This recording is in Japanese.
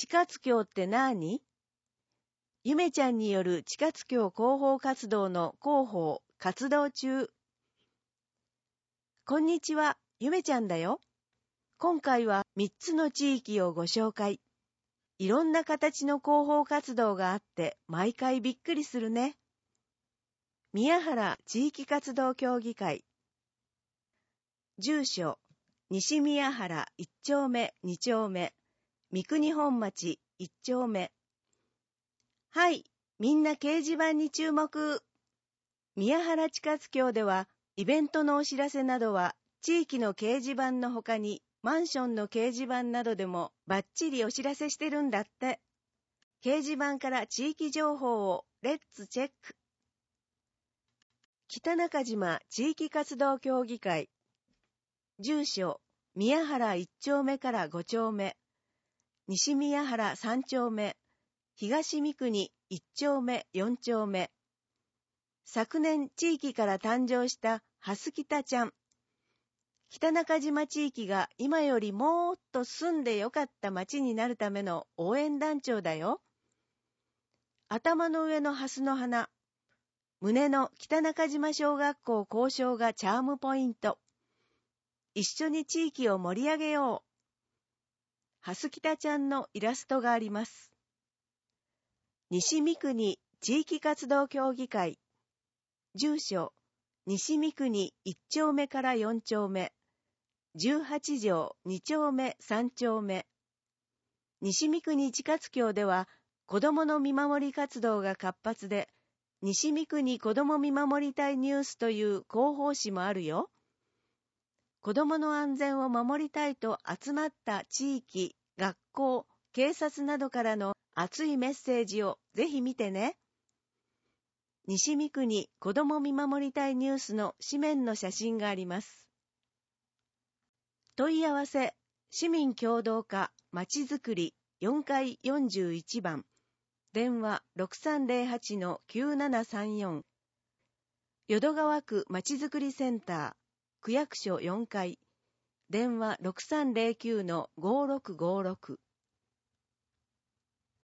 地活協って何？ゆめちゃんによる地活協広報活動の広報活動中。こんにちは、ゆめちゃんだよ。今回は3つの地域をご紹介。いろんな形の広報活動があって毎回びっくりするね。宮原地域活動協議会。住所、西宮原1丁目2丁目、三国本町1丁目。はい、みんな掲示板に注目。宮原地活協では、イベントのお知らせなどは、地域の掲示板の他に、マンションの掲示板などでもバッチリお知らせしてるんだって。掲示板から地域情報をレッツチェック。北中島地域活動協議会。住所、宮原1丁目から5丁目、西宮原3丁目、東三国1丁目4丁目。昨年地域から誕生したはすきたちゃん。北中島地域が今よりもっと住んでよかった町になるための応援団長だよ。頭の上のハスの花。胸の北中島小学校校章がチャームポイント。一緒に地域を盛り上げよう。はすきたちゃんのイラストがあります。西三国地域活動協議会。住所、西三国1丁目から4丁目、18条2丁目3丁目。西三国地活協では、子どもの見守り活動が活発で、西三国子ども見守り隊ニュースという広報誌もあるよ。子どもの安全を守りたいと集まった地域、学校、警察などからの熱いメッセージをぜひ見てね。西三国子ども見守り隊ニュースの紙面の写真があります。問い合わせ、市民協働課まちづくり4階41番。電話 6308-9734。淀川区まちづくりセンター。区役所4階。電話 6309-5656。